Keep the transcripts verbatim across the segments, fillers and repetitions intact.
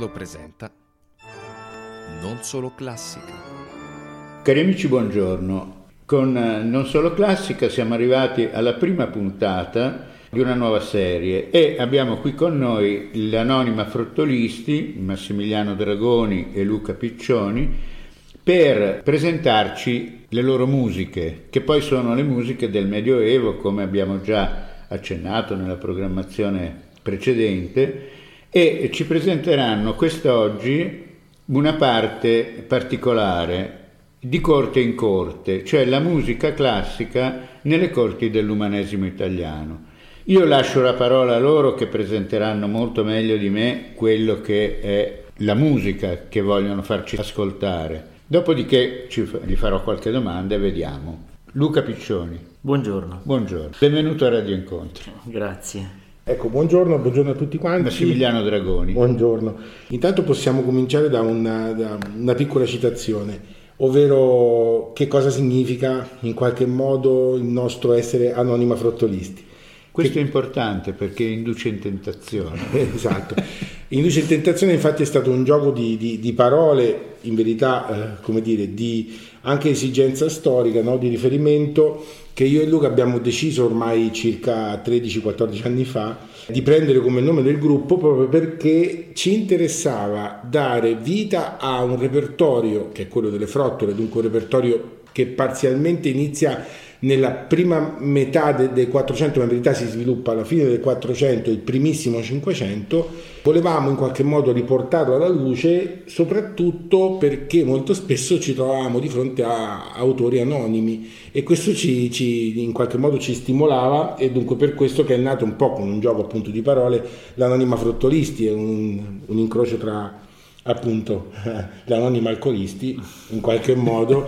Carlo presenta Non Solo Classica. Cari amici, buongiorno. Con Non Solo Classica siamo arrivati alla prima puntata di una nuova serie e abbiamo qui con noi l'Anonima Frottolisti, Massimiliano Dragoni e Luca Piccioni, per presentarci le loro musiche, che poi sono le musiche del Medioevo, come abbiamo già accennato nella programmazione precedente, e ci presenteranno quest'oggi una parte particolare di corte in corte, cioè la musica classica nelle corti dell'umanesimo italiano. Io lascio la parola a loro, che presenteranno molto meglio di me quello che è la musica che vogliono farci ascoltare. Dopodiché ci, gli farò qualche domanda e vediamo. Luca Piccioni. Buongiorno. Buongiorno. Benvenuto a Radio Incontri. Grazie. Ecco, buongiorno, buongiorno a tutti quanti. Massimiliano Dragoni. Buongiorno. Intanto possiamo cominciare da una, da una piccola citazione, ovvero che cosa significa in qualche modo il nostro essere Anonima Frottolisti. Questo che... è importante perché induce in tentazione. Esatto. Induce in tentazione, infatti è stato un gioco di, di, di parole, in verità, eh, come dire, di anche esigenza storica, no? Di riferimento, che io e Luca abbiamo deciso ormai circa tredici quattordici anni fa di prendere come nome del gruppo, proprio perché ci interessava dare vita a un repertorio che è quello delle frottole, dunque un repertorio che parzialmente inizia nella prima metà del de quattrocento, ma in verità si sviluppa alla fine del quattrocento, il primissimo cinquecento. Volevamo in qualche modo riportarlo alla luce, soprattutto perché molto spesso ci trovavamo di fronte a autori anonimi e questo ci, ci in qualche modo ci stimolava, e dunque per questo che è nato un po' con un gioco appunto di parole l'Anonima Frottolisti, è un, un incrocio tra appunto l'Anonima Alcolisti in qualche modo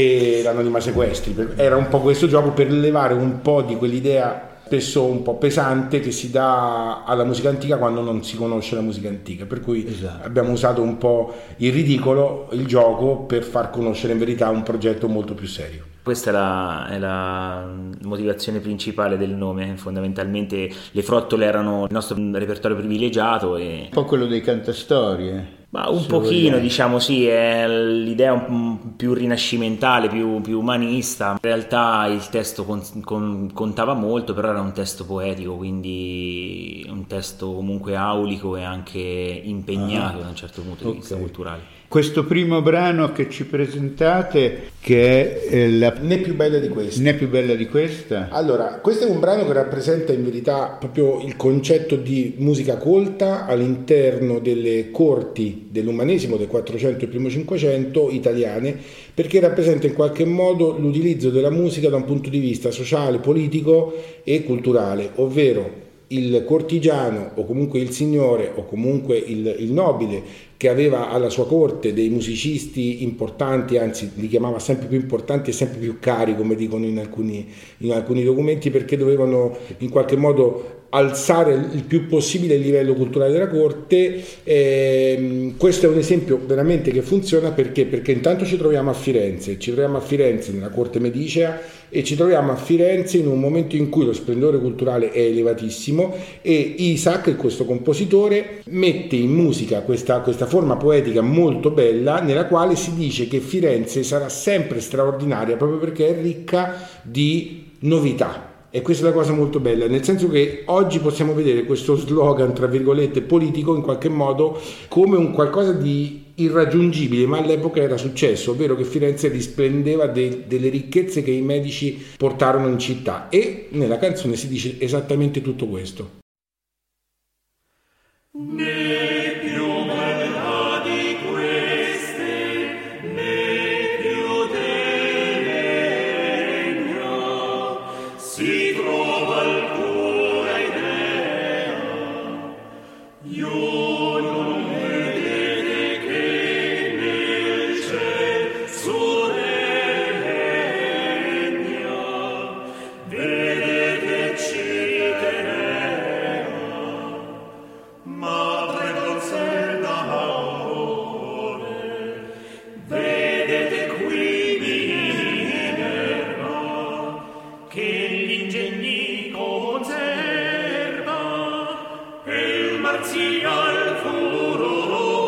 e l'Anonima Sequestri. Era un po' questo gioco per levare un po' di quell'idea spesso un po' pesante che si dà alla musica antica quando non si conosce la musica antica, per cui esatto. Abbiamo usato un po' il ridicolo, il gioco, per far conoscere in verità un progetto molto più serio. Questa è la, è la motivazione principale del nome. Fondamentalmente le frottole erano il nostro repertorio privilegiato e... un po' quello dei cantastorie. Ma un pochino, diciamo, sì, è l'idea un più rinascimentale, più, più umanista. In realtà il testo con, con, contava molto, però era un testo poetico, quindi un testo comunque aulico e anche impegnato ah, da un certo punto di okay. vista culturale. Questo primo brano che ci presentate, che è eh, la... Né più bella di questa. Né più bella di questa. Allora, questo è un brano che rappresenta in verità proprio il concetto di musica colta all'interno delle corti dell'umanesimo del quattrocento e primo cinquecento italiane, perché rappresenta in qualche modo l'utilizzo della musica da un punto di vista sociale, politico e culturale, ovvero il cortigiano o comunque il signore o comunque il, il nobile che aveva alla sua corte dei musicisti importanti, anzi li chiamava sempre più importanti e sempre più cari, come dicono in alcuni, in alcuni documenti, perché dovevano in qualche modo alzare il più possibile il livello culturale della corte. Eh, questo è un esempio veramente che funziona perché? Perché intanto ci troviamo a Firenze, ci troviamo a Firenze nella corte medicea e ci troviamo a Firenze in un momento in cui lo splendore culturale è elevatissimo e Isaac, questo compositore, mette in musica questa, questa forma poetica molto bella nella quale si dice che Firenze sarà sempre straordinaria proprio perché è ricca di novità. E questa è la cosa molto bella, nel senso che oggi possiamo vedere questo slogan, tra virgolette, politico in qualche modo come un qualcosa di irraggiungibile, ma all'epoca era successo, ovvero che Firenze risplendeva de- delle ricchezze che i Medici portarono in città, e nella canzone si dice esattamente tutto questo. Marzial furore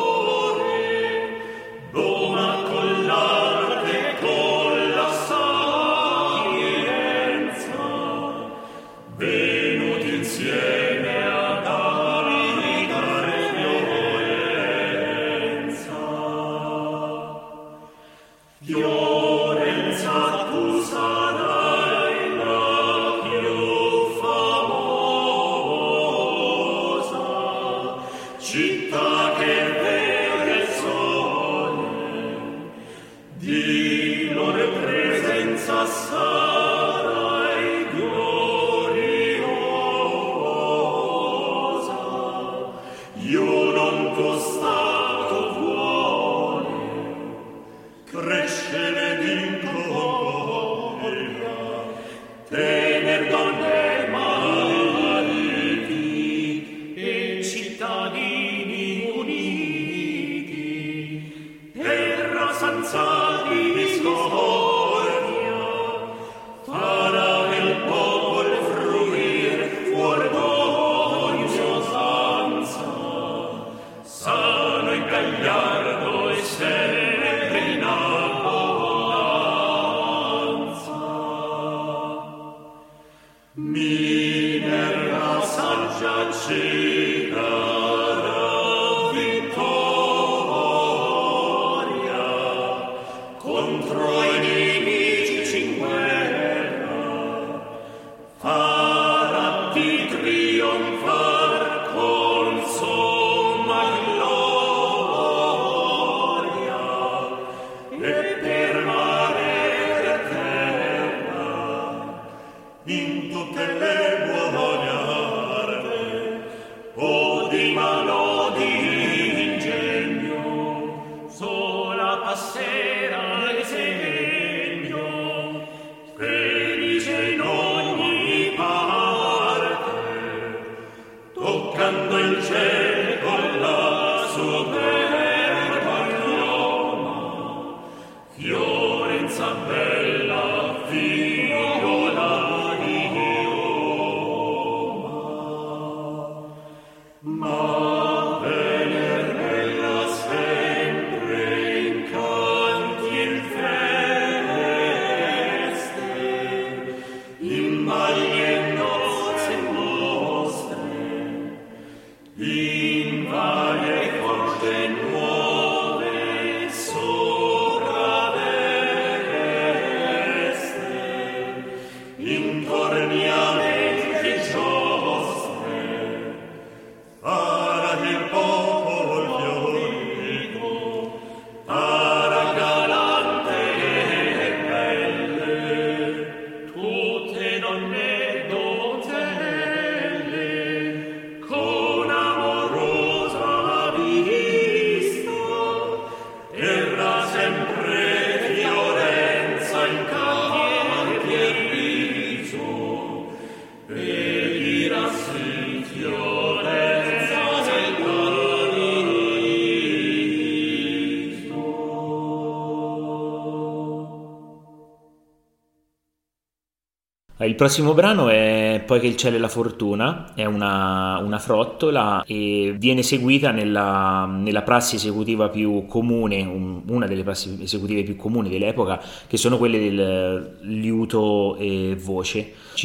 Il prossimo brano è Poi che il cielo e la fortuna, è una, una frottola e viene eseguita nella, nella prassi esecutiva più comune, un, una delle prassi esecutive più comuni dell'epoca, che sono quelle del liuto e voce. Ci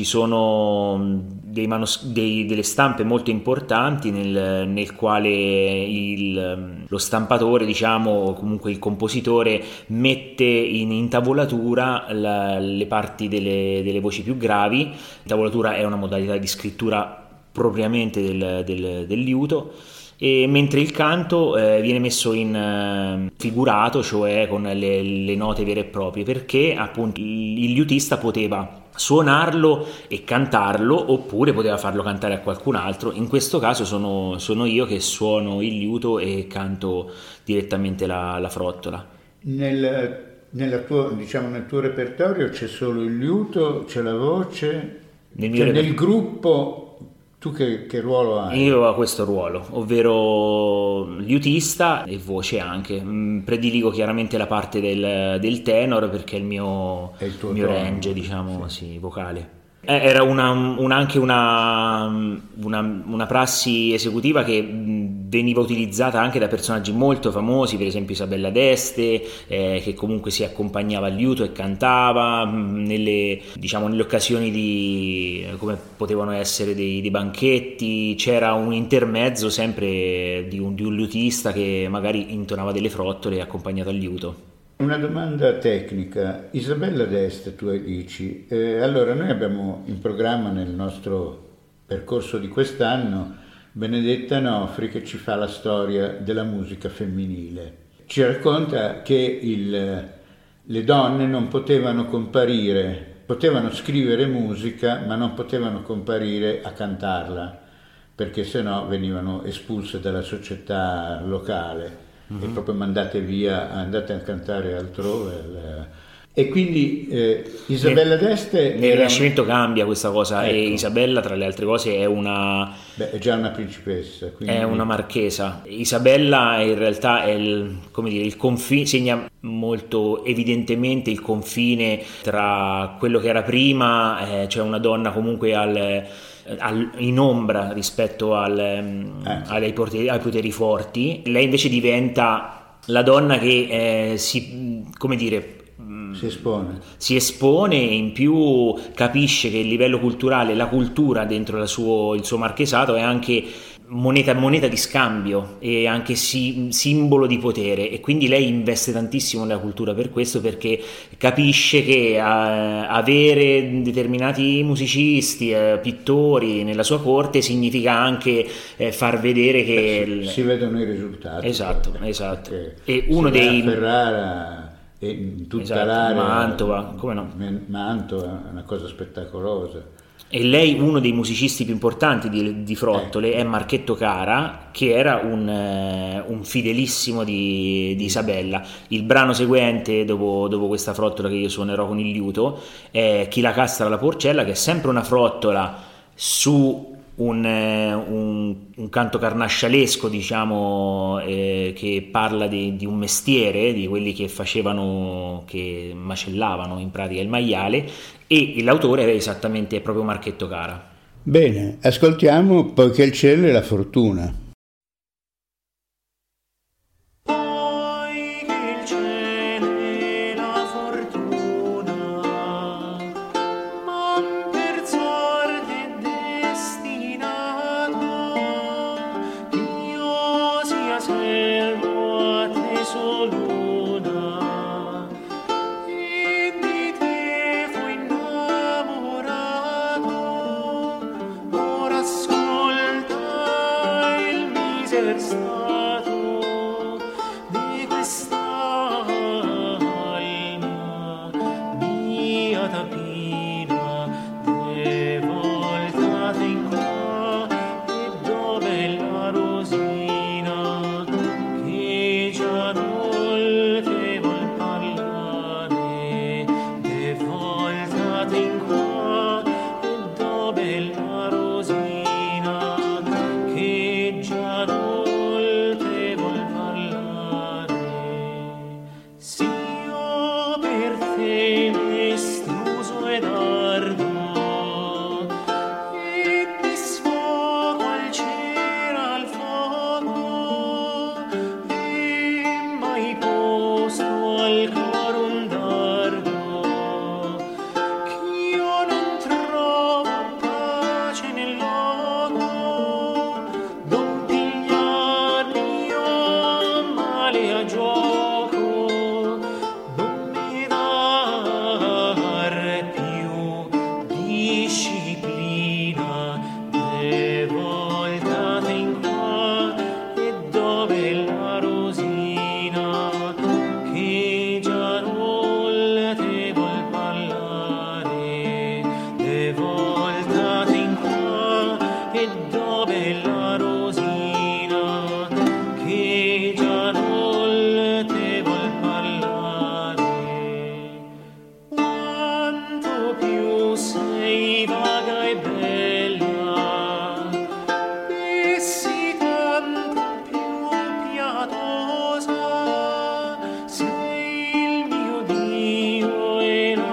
sono dei manos- dei, delle stampe molto importanti nel, nel quale il, lo stampatore, diciamo, o comunque il compositore, mette in intavolatura la, le parti delle, delle voci più gravi. L'intavolatura è una modalità di scrittura propriamente del, del, del liuto, e mentre il canto eh, viene messo in eh, figurato, cioè con le, le note vere e proprie, perché appunto il, il liutista poteva suonarlo e cantarlo, oppure poteva farlo cantare a qualcun altro. In questo caso sono, sono io che suono il liuto e canto direttamente la, la frottola. Nel, nella tua, diciamo, nel tuo repertorio c'è solo il liuto, c'è la voce, nel, mio cioè, reper- nel gruppo tu che, che ruolo hai? Io ho questo ruolo, ovvero liutista e voce anche. Prediligo chiaramente la parte del, del tenor, perché è il mio, è il tuo mio tono, range, diciamo, sì. sì, vocale. Era una, una, anche una, una, una prassi esecutiva che veniva utilizzata anche da personaggi molto famosi, per esempio Isabella d'Este, eh, che comunque si accompagnava al liuto e cantava nelle, diciamo, nelle occasioni di, come potevano essere dei, dei banchetti, c'era un intermezzo sempre di un, di un liutista che magari intonava delle frottole accompagnato al liuto. Una domanda tecnica. Isabella d'Este, tu dici, eh, allora noi abbiamo in programma nel nostro percorso di quest'anno Benedetta Nofri che ci fa la storia della musica femminile. Ci racconta che il, le donne non potevano comparire, potevano scrivere musica ma non potevano comparire a cantarla, perché sennò venivano espulse dalla società locale. Mm-hmm. E proprio mandate via, andate a cantare altrove. E quindi eh, Isabella d'Este nel Rinascimento cambia questa cosa, ecco. E Isabella, tra le altre cose, è una Beh, è già una principessa, quindi... è una marchesa. Isabella in realtà è il, come dire, il confine, segna molto evidentemente il confine tra quello che era prima, eh, cioè una donna comunque al Al, in ombra rispetto al, eh. ai, poteri, ai poteri forti. Lei invece diventa la donna che eh, si, come dire, si espone. si espone e in più capisce che il livello culturale, la cultura dentro la suo, il suo marchesato è anche moneta, moneta di scambio e anche si, simbolo di potere, e quindi lei investe tantissimo nella cultura per questo, perché capisce che eh, avere determinati musicisti, eh, pittori nella sua corte significa anche eh, far vedere che si, il... si vedono i risultati. Esatto, esatto. E uno dei Ferrara e in tutta esatto, l'area, Mantova, come no? Mantova è una cosa spettacolosa. E lei, uno dei musicisti più importanti di, di Frottole, è Marchetto Cara, che era un, uh, un fidelissimo di, di Isabella. Il brano seguente, dopo, dopo questa frottola che io suonerò con il liuto, è Chi la castra la porcella, che è sempre una frottola su un, un, un canto carnascialesco, diciamo, eh, che parla di, di un mestiere, di quelli che facevano, che macellavano in pratica il maiale, e l'autore è esattamente proprio Marchetto Cara. Bene, ascoltiamo Poiché il cielo è la fortuna.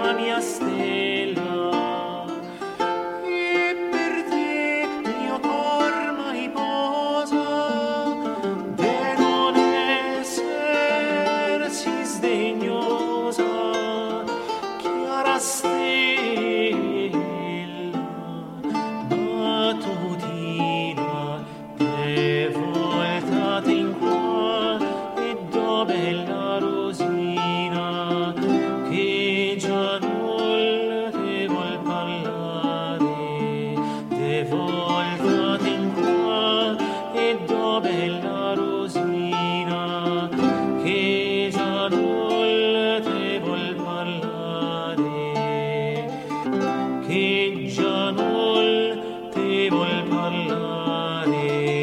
Stella, e per te mio cuore voltate in qua e dove la rosina che già non te vuol parlare, che già non te vuol parlare.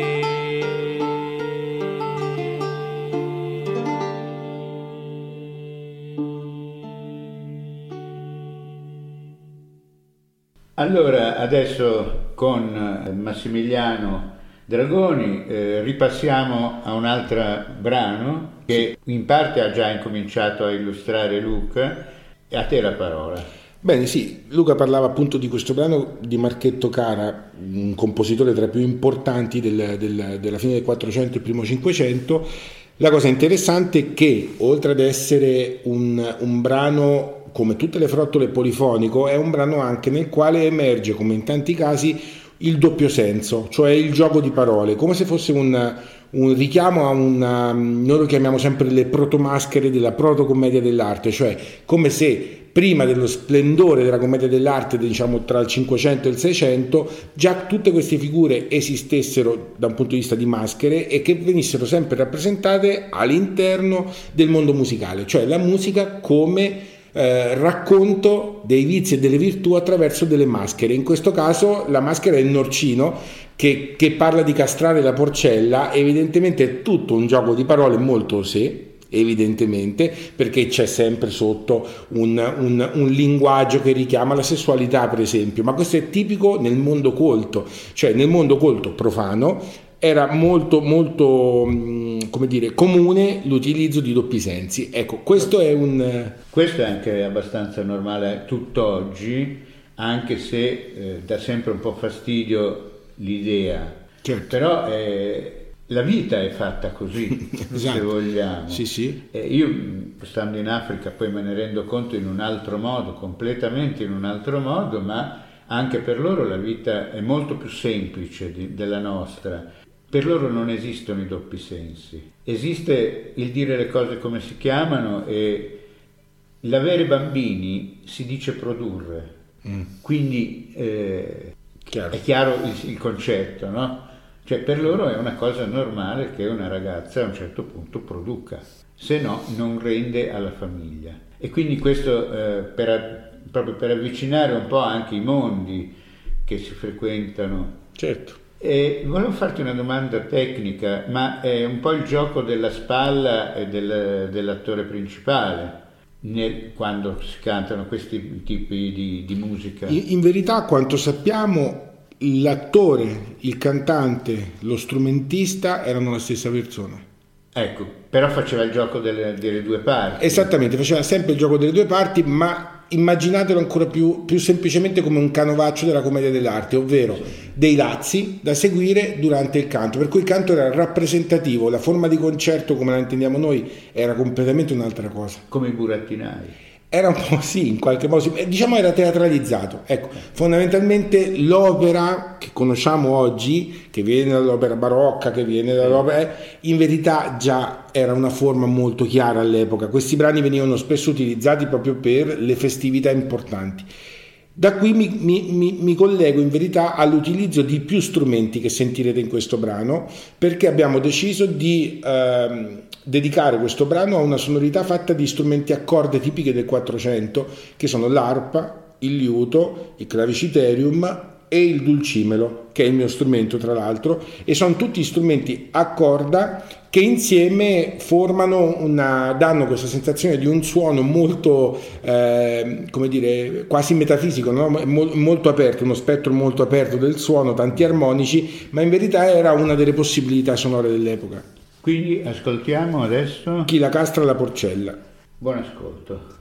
Allora, adesso con Massimiliano Dragoni eh, ripassiamo a un altro brano che in parte ha già incominciato a illustrare Luca, e a te la parola. Bene, sì, Luca parlava appunto di questo brano di Marchetto Cara, un compositore tra i più importanti del, del, della fine del Quattrocento e primo Cinquecento. La cosa interessante è che, oltre ad essere un, un brano come tutte le frottole polifonico, è un brano anche nel quale emerge, come in tanti casi, il doppio senso, cioè il gioco di parole, come se fosse un, un richiamo a una, noi lo chiamiamo sempre le protomaschere della protocommedia dell'arte, cioè come se prima dello splendore della commedia dell'arte, diciamo tra il Cinquecento e il Seicento, già tutte queste figure esistessero da un punto di vista di maschere e che venissero sempre rappresentate all'interno del mondo musicale, cioè la musica come Eh, racconto dei vizi e delle virtù attraverso delle maschere. In questo caso la maschera è il Norcino che, che parla di castrare la porcella. Evidentemente è tutto un gioco di parole molto osé, evidentemente, perché c'è sempre sotto un, un, un linguaggio che richiama la sessualità, per esempio, ma questo è tipico nel mondo colto, cioè nel mondo colto profano era molto molto come dire comune l'utilizzo di doppi sensi. Ecco, questo è un questo è anche abbastanza normale tutt'oggi, anche se eh, dà sempre un po' fastidio l'idea, certo. Però eh, la vita è fatta così, esatto. Se vogliamo. Sì, sì. Eh, io stando in Africa poi me ne rendo conto in un altro modo, completamente in un altro modo, ma anche per loro la vita è molto più semplice di, della nostra. Per loro non esistono i doppi sensi, esiste il dire le cose come si chiamano, e l'avere bambini si dice produrre, mm. quindi eh, chiaro. È chiaro il, il concetto, no? Cioè per loro è una cosa normale che una ragazza a un certo punto produca, se no non rende alla famiglia. E quindi questo eh, per, proprio per avvicinare un po' anche i mondi che si frequentano. Certo. E volevo farti una domanda tecnica, ma è un po' il gioco della spalla e del, dell'attore principale nel, quando si cantano questi tipi di, di musica? In, in verità, a quanto sappiamo, l'attore, il cantante, lo strumentista erano la stessa persona. Ecco, però faceva il gioco delle, delle due parti. Esattamente, faceva sempre il gioco delle due parti, ma immaginatelo ancora più, più semplicemente come un canovaccio della commedia dell'arte, ovvero sì. dei lazzi da seguire durante il canto, per cui il canto era rappresentativo, la forma di concerto come la intendiamo noi era completamente un'altra cosa. Come i burattinai. Era un po' sì, in qualche modo, diciamo era teatralizzato. Ecco, fondamentalmente l'opera che conosciamo oggi, che viene dall'opera barocca, che viene dall'opera, in verità già era una forma molto chiara all'epoca. Questi brani venivano spesso utilizzati proprio per le festività importanti. Da qui mi, mi, mi, mi collego in verità all'utilizzo di più strumenti che sentirete in questo brano, perché abbiamo deciso di ehm, dedicare questo brano a una sonorità fatta di strumenti a corde tipiche del Quattrocento, che sono l'arpa, il liuto, il claviciterium e il dulcimelo, che è il mio strumento tra l'altro, e sono tutti strumenti a corda che insieme formano una, danno questa sensazione di un suono molto, eh, come dire, quasi metafisico, no? Molto aperto, uno spettro molto aperto del suono, tanti armonici, ma in verità era una delle possibilità sonore dell'epoca. Quindi ascoltiamo adesso Chi la castra la porcella. Buon ascolto.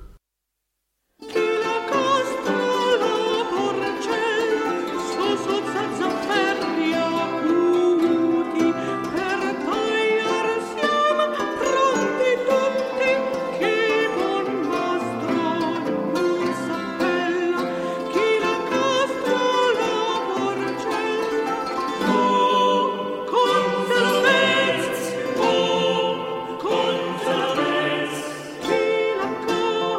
Oh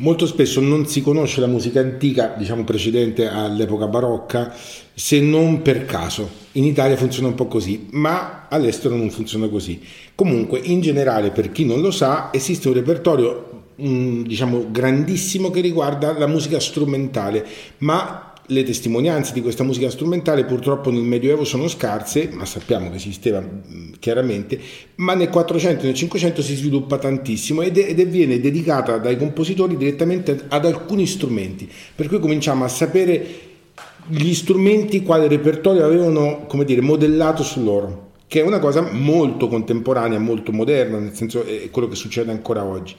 Molto spesso non si conosce la musica antica, diciamo precedente all'epoca barocca, se non per caso. In Italia funziona un po' così, ma all'estero non funziona così. Comunque, in generale, per chi non lo sa, esiste un repertorio, mh, diciamo, grandissimo che riguarda la musica strumentale, ma le testimonianze di questa musica strumentale purtroppo nel Medioevo sono scarse, ma sappiamo che esisteva chiaramente, ma nel quattrocento e nel cinquecento si sviluppa tantissimo ed, è, ed è, viene dedicata dai compositori direttamente ad alcuni strumenti, per cui cominciamo a sapere gli strumenti quale repertorio avevano, come dire, modellato su loro, che è una cosa molto contemporanea, molto moderna, nel senso è quello che succede ancora oggi.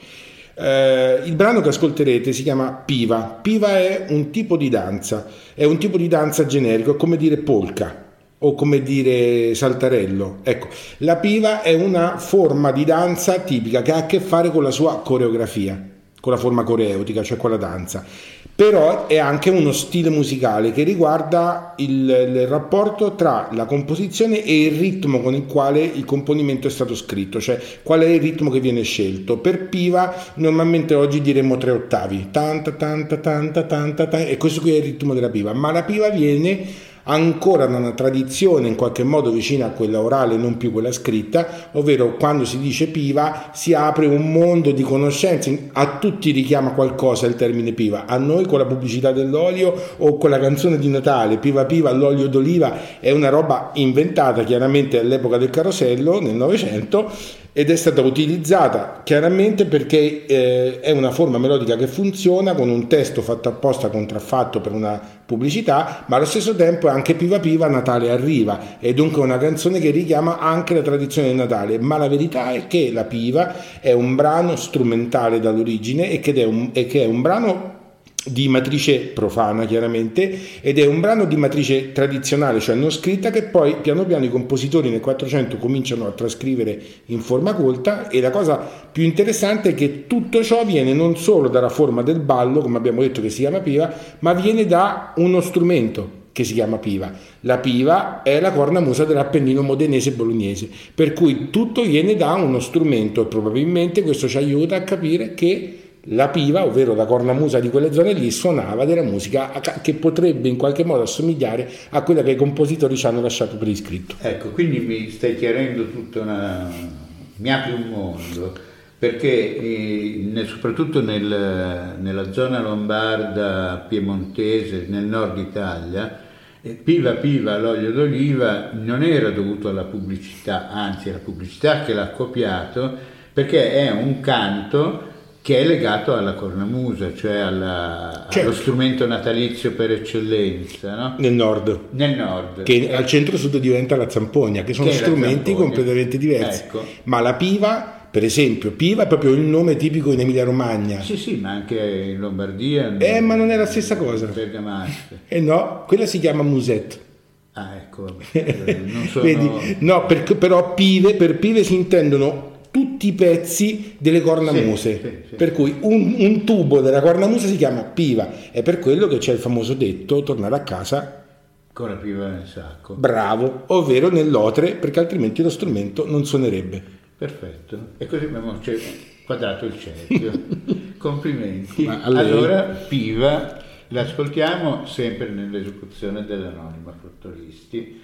Uh, il brano che ascolterete si chiama Piva. Piva è un tipo di danza, è un tipo di danza generico, è come dire polka o come dire saltarello. Ecco, la piva è una forma di danza tipica che ha a che fare con la sua coreografia, con la forma coreutica, cioè con la danza. Però è anche uno stile musicale che riguarda il, il rapporto tra la composizione e il ritmo con il quale il componimento è stato scritto, cioè qual è il ritmo che viene scelto. Per piva normalmente oggi diremmo tre ottavi, tanta tanta tanta tanta, tanta e questo qui è il ritmo della piva, ma la piva viene ancora da una tradizione in qualche modo vicina a quella orale, non più quella scritta, ovvero quando si dice piva si apre un mondo di conoscenze, a tutti richiama qualcosa il termine piva, a noi con la pubblicità dell'olio o con la canzone di Natale, piva piva all'olio d'oliva, è una roba inventata chiaramente all'epoca del carosello nel Novecento ed è stata utilizzata chiaramente perché eh, è una forma melodica che funziona con un testo fatto apposta contraffatto per una pubblicità, ma allo stesso tempo è anche piva piva Natale arriva, e dunque una canzone che richiama anche la tradizione del Natale, ma la verità è che la piva è un brano strumentale dall'origine e che è un, e che è un brano di matrice profana chiaramente, ed è un brano di matrice tradizionale, cioè non scritta, che poi piano piano i compositori nel quattrocento cominciano a trascrivere in forma colta, e la cosa più interessante è che tutto ciò viene non solo dalla forma del ballo, come abbiamo detto che si chiama piva, ma viene da uno strumento che si chiama piva. La piva è la cornamusa dell'Appennino modenese e bolognese, per cui tutto viene da uno strumento, e probabilmente questo ci aiuta a capire che la piva, ovvero la cornamusa di quelle zone lì, suonava della musica che potrebbe in qualche modo assomigliare a quella che i compositori ci hanno lasciato per iscritto. Ecco, quindi mi stai chiarendo tutta una... mi apri un mondo, perché eh, soprattutto nel, nella zona lombarda, piemontese, nel nord Italia, eh, piva piva l'olio d'oliva non era dovuto alla pubblicità, anzi è la pubblicità che l'ha copiato, perché è un canto che è legato alla cornamusa, cioè alla, certo. allo strumento natalizio per eccellenza, no? Nel nord. Nel nord. Che eh, al centro-sud diventa la zampogna, che sono che strumenti completamente diversi. Ecco. Ma la piva, per esempio, piva è proprio il nome tipico in Emilia-Romagna. Sì, sì, ma anche in Lombardia. Eh, ma non è la stessa cosa. Bergamasca. Eh no, quella si chiama musette. Ah, ecco. Non sono... Vedi? No, per, però pive, per pive si intendono tutti i pezzi delle cornamuse, sì, sì, sì. Per cui un, un tubo della cornamusa si chiama piva, è per quello che c'è il famoso detto tornare a casa con la piva nel sacco. Bravo, ovvero nell'otre, perché altrimenti lo strumento non suonerebbe. Perfetto, e così abbiamo quadrato il cerchio. Complimenti. Ma lei... Allora piva l'ascoltiamo sempre nell'esecuzione dell'Anonima Fruttolisti.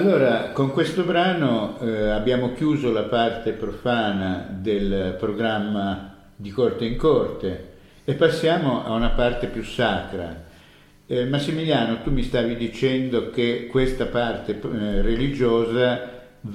Allora, con questo brano eh, abbiamo chiuso la parte profana del programma di Corte in Corte e passiamo a una parte più sacra. Eh, Massimiliano, tu mi stavi dicendo che questa parte eh, religiosa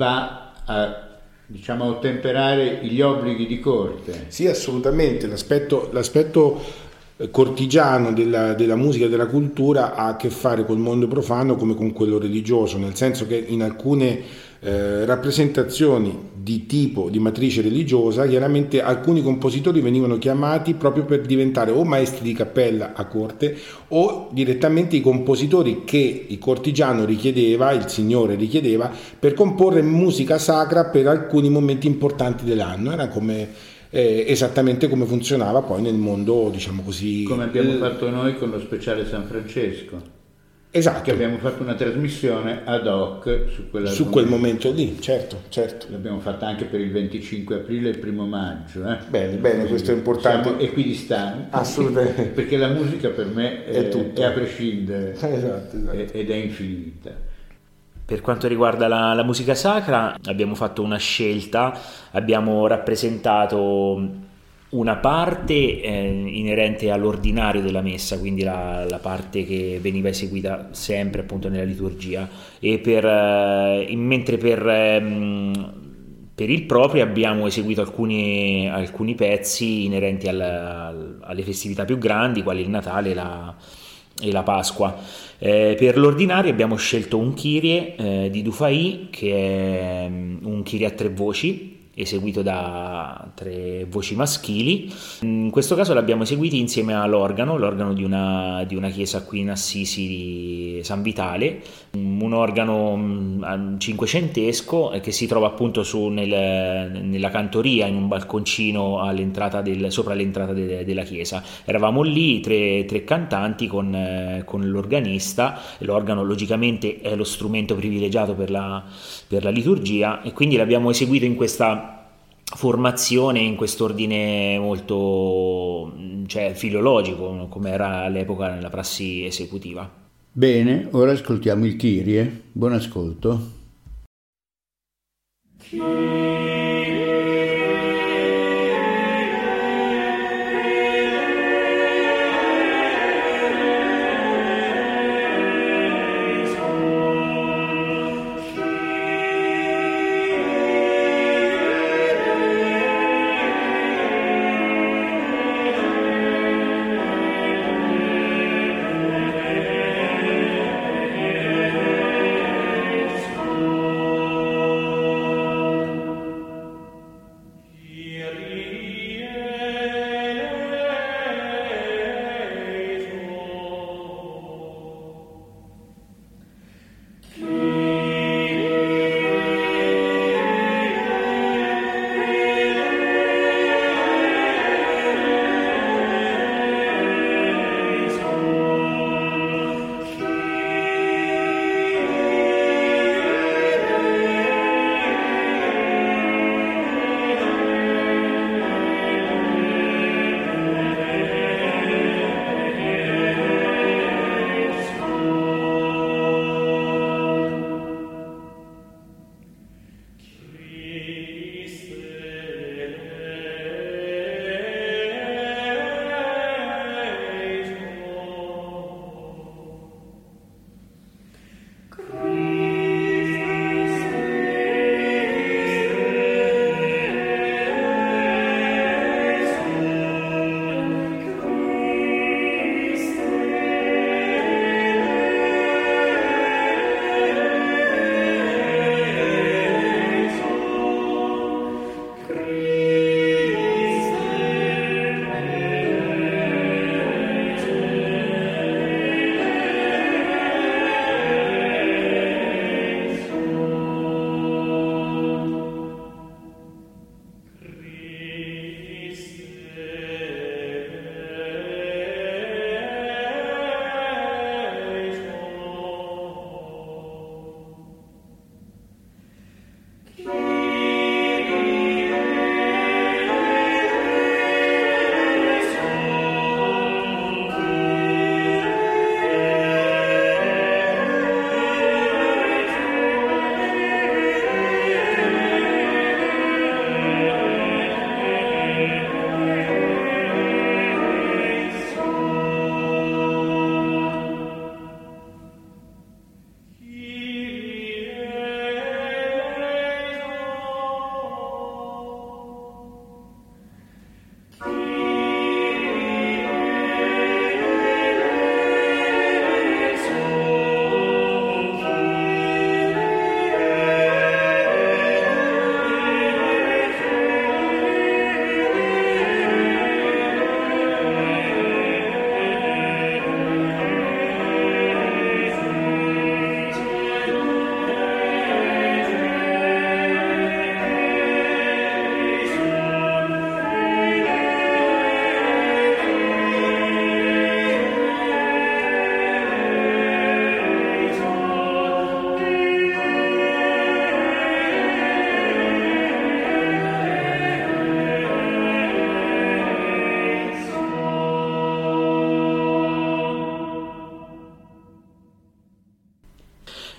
va a, diciamo, a ottemperare gli obblighi di corte. Sì, assolutamente. L'aspetto, l'aspetto cortigiano della, della musica e della cultura ha a che fare col mondo profano come con quello religioso, nel senso che in alcune eh, rappresentazioni di tipo di matrice religiosa chiaramente alcuni compositori venivano chiamati proprio per diventare o maestri di cappella a corte o direttamente i compositori che il cortigiano richiedeva, il signore richiedeva, per comporre musica sacra per alcuni momenti importanti dell'anno. Era come Eh, esattamente come funzionava poi nel mondo, diciamo così, come abbiamo eh, fatto noi con lo speciale San Francesco, esatto, che abbiamo fatto una trasmissione ad hoc su, su quel momento lì, certo, certo. L'abbiamo fatta anche per il venticinque aprile e il primo maggio. Eh? Bene, bene, quindi questo è importante. Siamo equidistanti. Assolutamente. Perché la musica per me è, è, tutto. è a prescindere, esatto, esatto. ed è infinita. Per quanto riguarda la, la musica sacra abbiamo fatto una scelta, abbiamo rappresentato una parte eh, inerente all'ordinario della messa, quindi la, la parte che veniva eseguita sempre appunto nella liturgia, e per, eh, mentre per, ehm, per il proprio abbiamo eseguito alcuni, alcuni pezzi inerenti al, alle festività più grandi, quali il Natale e la, e la Pasqua. Eh, per l'ordinario abbiamo scelto un Kyrie eh, di Dufay, che è um, un Kyrie a tre voci, eseguito da tre voci maschili. In questo caso l'abbiamo eseguito insieme all'organo, l'organo di una, di una chiesa qui in Assisi di San Vitale, un organo cinquecentesco che si trova appunto su nel, nella cantoria, in un balconcino all'entrata del, sopra l'entrata de, della chiesa. Eravamo lì, tre, tre cantanti con, con l'organista. L'organo logicamente è lo strumento privilegiato per la, per la liturgia, e quindi l'abbiamo eseguito in questa formazione, in quest'ordine molto, cioè, filologico, come era all'epoca nella prassi esecutiva. Bene, ora ascoltiamo il Kyrie. Buon ascolto.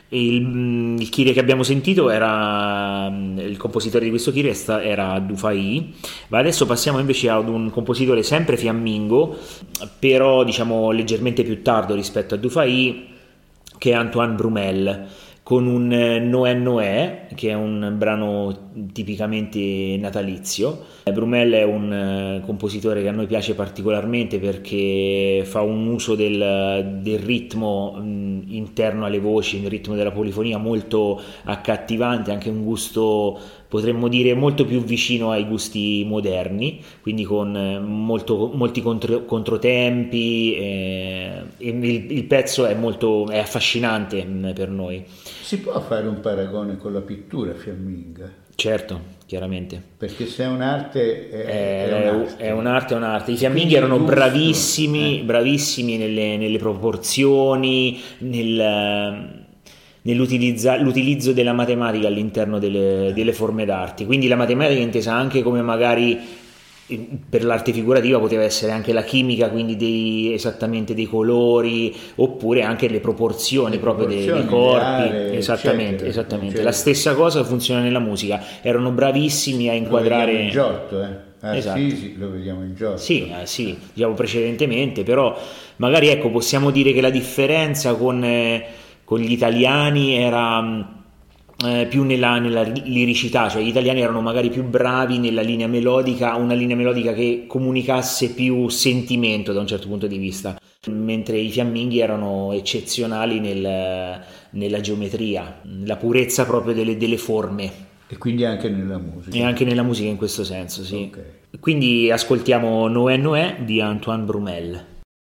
E il, il Kyrie che abbiamo sentito era il compositore di questo Kyrie era Dufay, ma adesso passiamo invece ad un compositore sempre fiammingo, però diciamo leggermente più tardo rispetto a Dufay, che è Antoine Brumel, con un Noè Noè, che è un brano tipicamente natalizio. Brumel è un compositore che a noi piace particolarmente perché fa un uso del, del ritmo interno alle voci, il ritmo della polifonia molto accattivante, anche un gusto, potremmo dire, molto più vicino ai gusti moderni, quindi con molto, molti contro, controtempi, eh, e il, il pezzo è molto è affascinante per noi. Si può fare un paragone con la pittura fiamminga? Certo, chiaramente. Perché se è un'arte è, è, è un'arte. È un'arte, è un'arte. I fiamminghi erano giusto, bravissimi, eh. bravissimi nelle, nelle proporzioni, nel, nell'utilizzo della matematica all'interno delle, delle forme d'arte. Quindi la matematica è intesa anche come magari per l'arte figurativa poteva essere anche la chimica, quindi dei, esattamente dei colori, oppure anche le proporzioni, le proprio proporzioni, dei, dei corpi, aree, esattamente, eccetera, esattamente. Eccetera. La stessa cosa funziona nella musica, erano bravissimi a inquadrare. Lo vediamo in Giotto, eh? Assisi, esatto. Lo vediamo in Giotto. Sì, eh, sì, diciamo precedentemente, però magari ecco possiamo dire che la differenza con, eh, con gli italiani era Eh, più nella, nella liricità, cioè gli italiani erano magari più bravi nella linea melodica, una linea melodica che comunicasse più sentimento da un certo punto di vista, mentre i fiamminghi erano eccezionali nel, nella geometria, la purezza proprio delle, delle forme. E quindi anche nella musica. E anche nella musica in questo senso, sì. Okay. Quindi ascoltiamo Noè Noè di Antoine Brumel.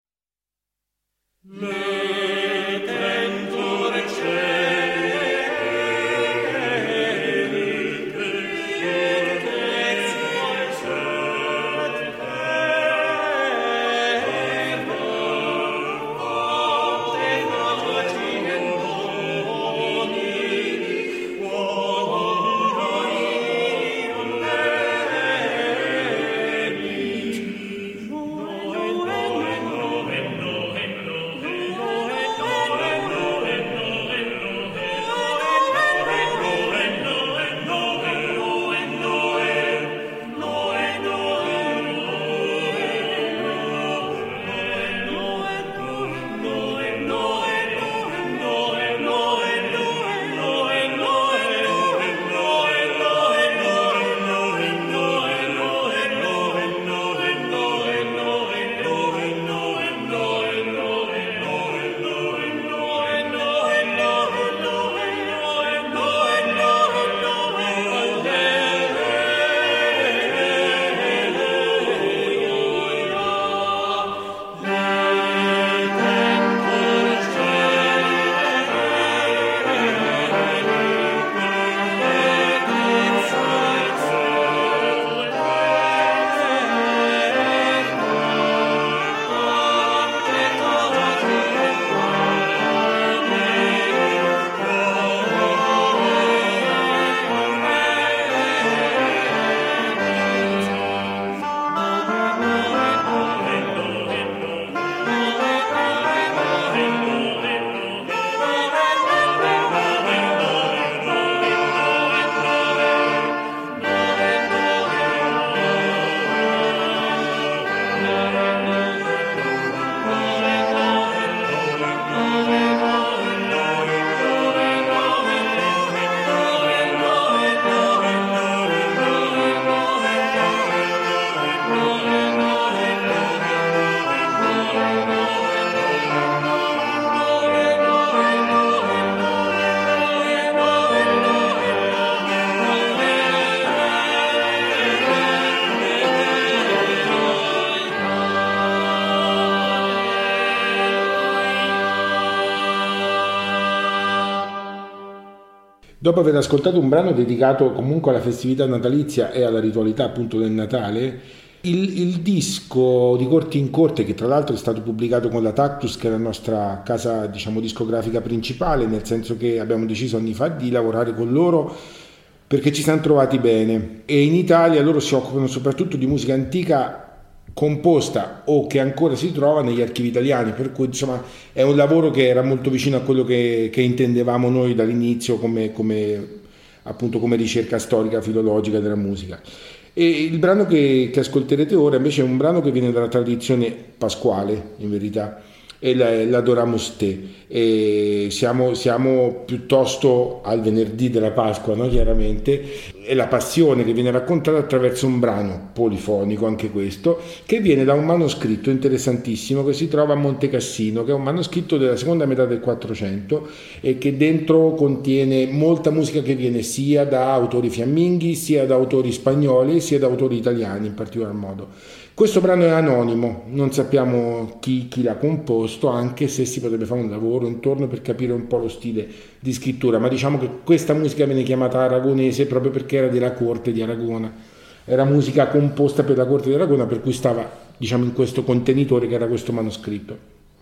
Dopo aver ascoltato un brano dedicato comunque alla festività natalizia e alla ritualità appunto del Natale, il, il disco di Corti in Corte, che tra l'altro è stato pubblicato con la Tactus, che è la nostra casa diciamo discografica principale, nel senso che abbiamo deciso anni fa di lavorare con loro perché ci siamo trovati bene, e in Italia loro si occupano soprattutto di musica antica composta o che ancora si trova negli archivi italiani, per cui insomma è un lavoro che era molto vicino a quello che, che intendevamo noi dall'inizio come, come, appunto, come ricerca storica filologica della musica. E il brano che, che ascolterete ora invece è un brano che viene dalla tradizione pasquale, in verità, e la, l'Adoramus Te. E siamo, siamo piuttosto al venerdì della Pasqua, no? Chiaramente, è la passione che viene raccontata attraverso un brano polifonico, anche questo, che viene da un manoscritto interessantissimo che si trova a Monte Cassino, che è un manoscritto della seconda metà del Quattrocento e che dentro contiene molta musica che viene sia da autori fiamminghi, sia da autori spagnoli, sia da autori italiani in particolar modo. Questo brano è anonimo, non sappiamo chi, chi l'ha composto, anche se si potrebbe fare un lavoro intorno per capire un po' lo stile di scrittura, ma diciamo che questa musica viene chiamata aragonese proprio perché era della corte di Aragona, era musica composta per la corte di Aragona, per cui stava, diciamo, in questo contenitore che era questo manoscritto.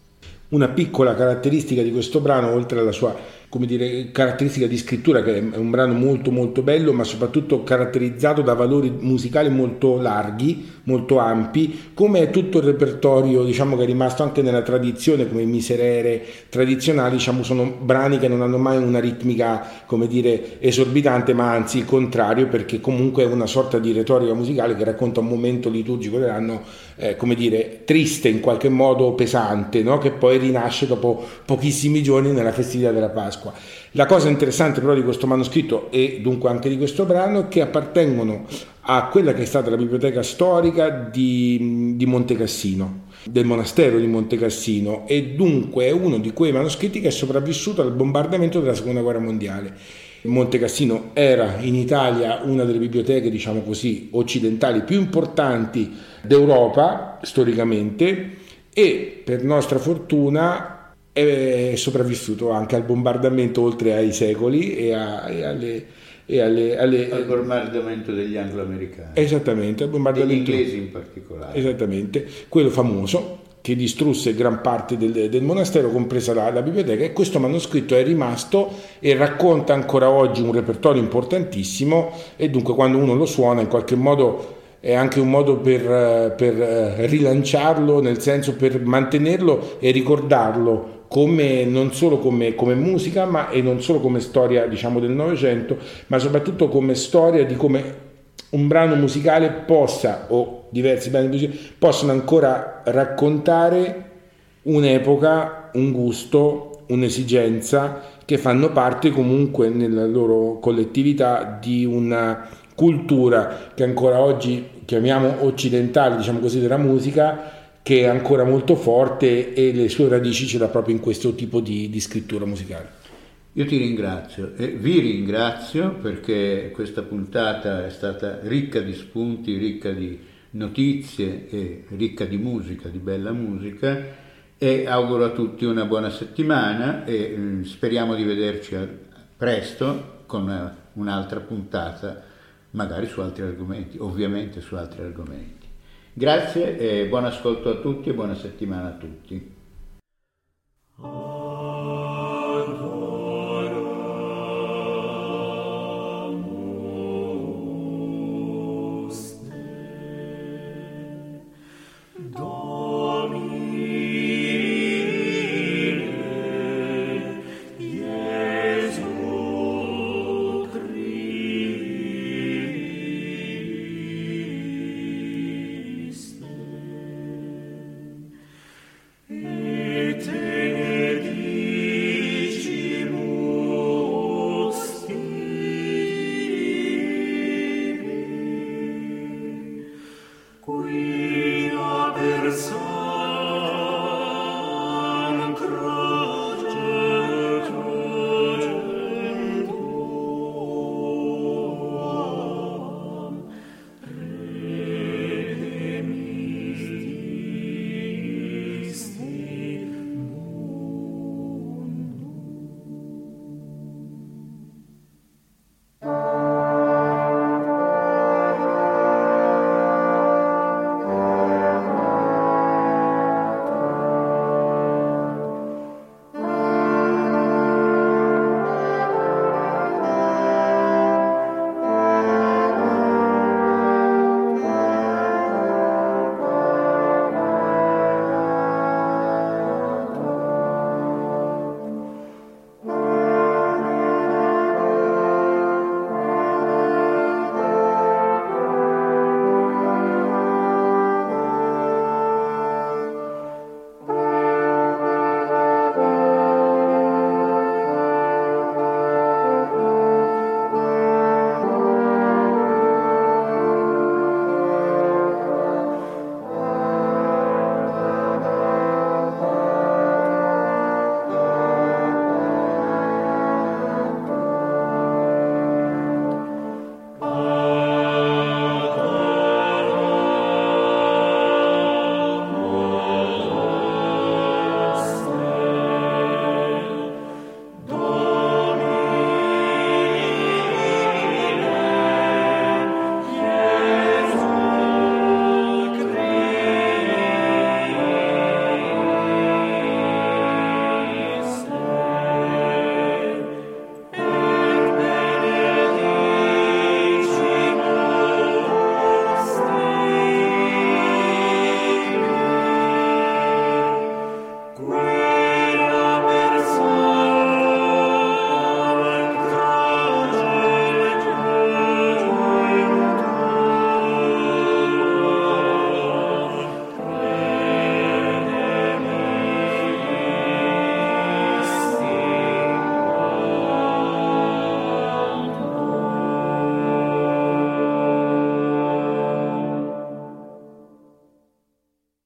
Una piccola caratteristica di questo brano, oltre alla sua, come dire, caratteristica di scrittura, che è un brano molto molto bello, ma soprattutto caratterizzato da valori musicali molto larghi, molto ampi, come è tutto il repertorio, diciamo, che è rimasto anche nella tradizione, come i miserere tradizionali, diciamo, sono brani che non hanno mai una ritmica, come dire, esorbitante, ma anzi il contrario, perché comunque è una sorta di retorica musicale che racconta un momento liturgico dell'anno, eh, come dire, triste, in qualche modo pesante, no? Che poi rinasce dopo pochissimi giorni nella festività della Pasqua. La cosa interessante però di questo manoscritto e dunque anche di questo brano è che appartengono a quella che è stata la biblioteca storica di, di Monte Cassino, del monastero di Monte Cassino, e dunque è uno di quei manoscritti che è sopravvissuto al bombardamento della seconda guerra mondiale. Monte Cassino era in Italia una delle biblioteche, diciamo così, occidentali più importanti d'Europa storicamente, e per nostra fortuna è sopravvissuto anche al bombardamento oltre ai secoli e, a, e alle, e alle, alle al bombardamento degli anglo-americani, esattamente, al bombardamento degli inglesi in particolare, esattamente, quello famoso che distrusse gran parte del, del monastero, compresa la, la biblioteca, e questo manoscritto è rimasto e racconta ancora oggi un repertorio importantissimo, e dunque quando uno lo suona in qualche modo è anche un modo per, per rilanciarlo, nel senso per mantenerlo e ricordarlo come, non solo come, come musica, ma e non solo come storia, diciamo, del Novecento, ma soprattutto come storia di come un brano musicale possa, o diversi brani musicali, possono ancora raccontare un'epoca, un gusto, un'esigenza che fanno parte comunque nella loro collettività di una cultura che ancora oggi chiamiamo occidentale, diciamo così, della musica, che è ancora molto forte e le sue radici ce l'ha proprio in questo tipo di, di scrittura musicale. Io ti ringrazio e vi ringrazio perché questa puntata è stata ricca di spunti, ricca di notizie e ricca di musica, di bella musica, e auguro a tutti una buona settimana e speriamo di vederci presto con un'altra puntata, magari su altri argomenti, ovviamente su altri argomenti. Grazie e buon ascolto a tutti e buona settimana a tutti. Quia persona